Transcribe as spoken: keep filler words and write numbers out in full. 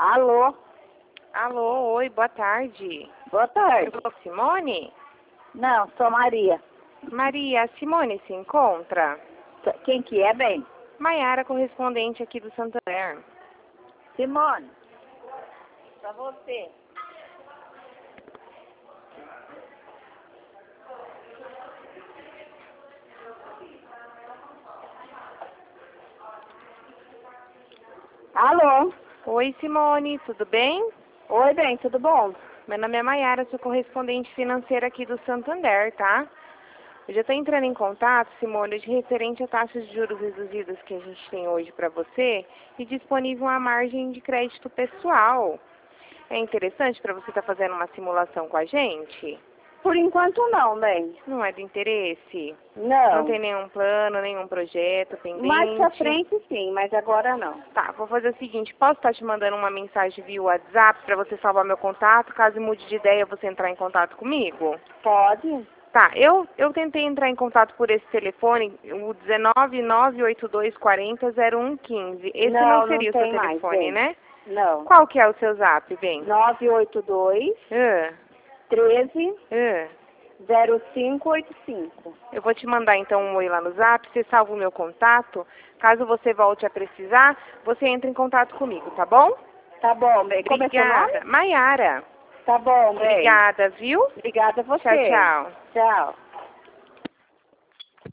Alô? Alô, oi, boa tarde. Boa tarde. Eu sou Simone? Não, sou Maria. Maria, a Simone se encontra? Quem que é, bem? Maiara, correspondente aqui do Santander. Simone, pra você. Alô? Oi, Simone, tudo bem? Oi, bem, tudo bom? Meu nome é Maiara, sou correspondente financeira aqui do Santander, tá? Eu já estou entrando em contato, Simone, de referente a taxas de juros reduzidas que a gente tem hoje para você e disponível uma margem de crédito pessoal. É interessante para você estar fazendo uma simulação com a gente? Por enquanto não, bem. Não é do interesse? Não. Não tem nenhum plano, nenhum projeto pendente? Mais pra frente sim, mas agora não. Tá, vou fazer o seguinte, posso estar te mandando uma mensagem via WhatsApp para você salvar meu contato? Caso mude de ideia, você entrar em contato comigo? Pode? Tá, eu, eu tentei entrar em contato por esse telefone, o dezenove, nove oito dois, quarenta, zero um quinze. Esse não, Não, seria não o seu tem mais, telefone, bem. né? Não. Qual que é o seu zap, bem? nove oito dois, Ah, treze, ah. zero cinco oito cinco. Eu vou te mandar então um oi lá no zap, você salva o meu contato. Caso você volte a precisar, você entra em contato comigo, tá bom? Tá bom, bem. Como é seu Obrigada. nome? Maiara. Tá bom, bem. Obrigada, viu? Obrigada a você. Tchau, tchau. Tchau.